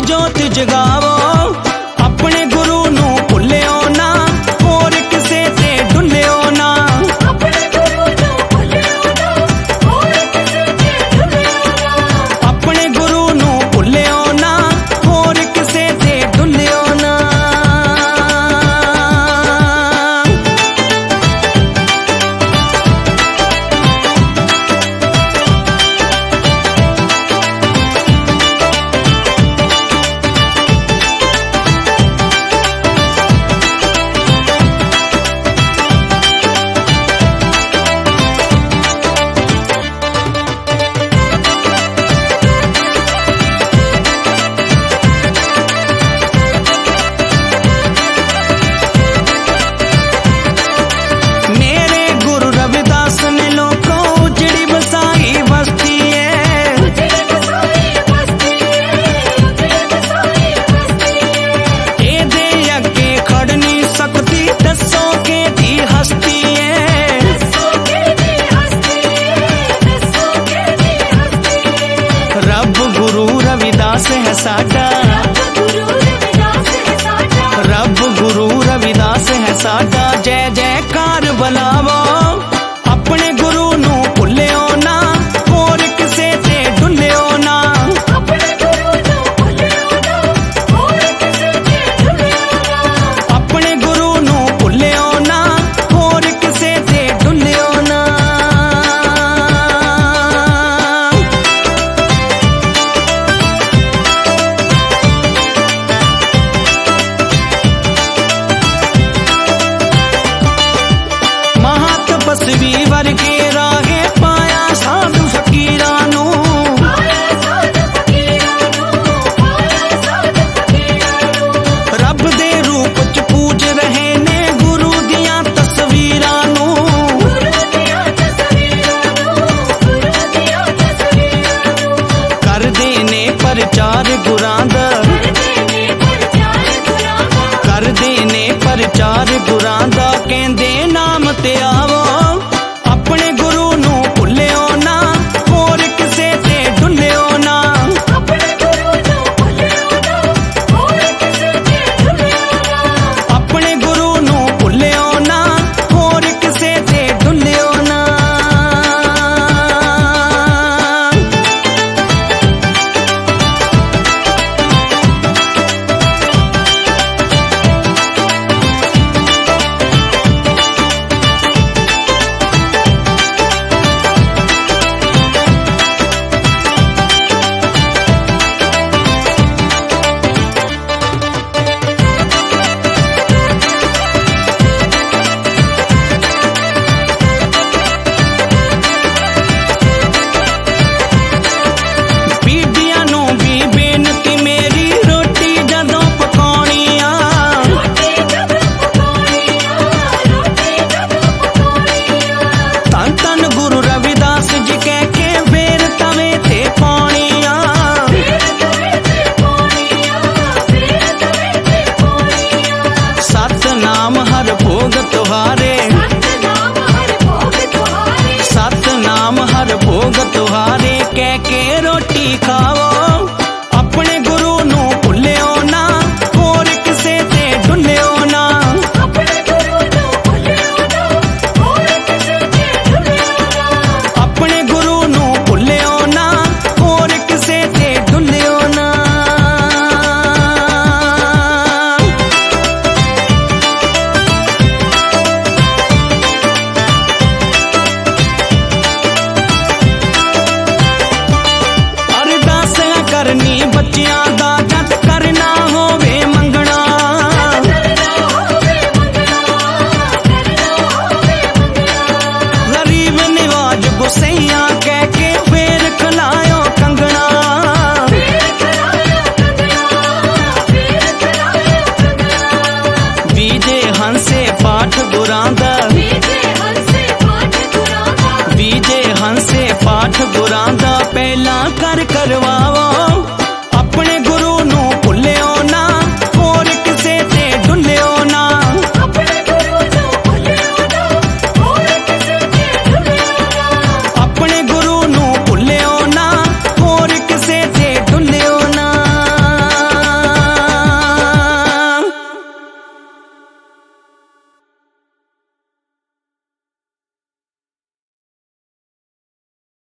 जोत जगावो। अपने गुरु नू भुल्लियो ना, होर किसे ते डुल्लियो ना। अपने गुरु नू भुल्लियो ना, होर किसे ते डुल्लियो ना। अपने गुरु नू भुल्लियो ना, होर किसे ते डुल्लियो ना। रब गुरु रविदास है साडा, रब गुरु रविदास है साडा। जय जयकार बुलावो। अपने गुरु नू भुल्लियो ना, होर किसे ते डुल्लियो ना। अपने गुरु नू भुल्लियो ना, होर किसे ते डुल्लियो ना। अपने गुरु नू भुल्लियो ना, होर किसे ते डुल्लियो ना। तपस्वी वर्गे राहे पाया साध फकीरां नू। रब दे रूप च पूज रहे ने गुरु दियां तस्वीरां नू। कर देने प्रचार गुरां दा, कर देने प्रचार गुरां दा। कहंदे नाम ते आवो। अपने गुरु नू भुल्लियो ना, होर किसे ते डुल्लियो ना। अपने गुरु नू भुल्लियो ना, होर किसे ते डुल्लियो ना। अपने गुरु नू भुल्लियो ना, होर किसे ते डुल्लियो ना। सतनाम हर भोग तुहारे, सतनाम हर भोग तुहारे। कह के रोटी खाओ। अपने गुरु नू भुल्लियो ना, होर किसे ते डुल्लियो ना। अपने गुरु नू भुल्लियो ना, होर किसे ते डुल्लियो ना। अपने गुरु नू भुल्लियो ना, होर किसे ते डुल्लियो ना। करनी बच्चियां दा जद करना होवे मंगना। गरीब निवाज गुसैया कह के फेर खलायो कंगना। बीजे हंसे पाठ गुरां दा, बीजे हंसे पाठ गुरां दा। पहला कर करवाओ।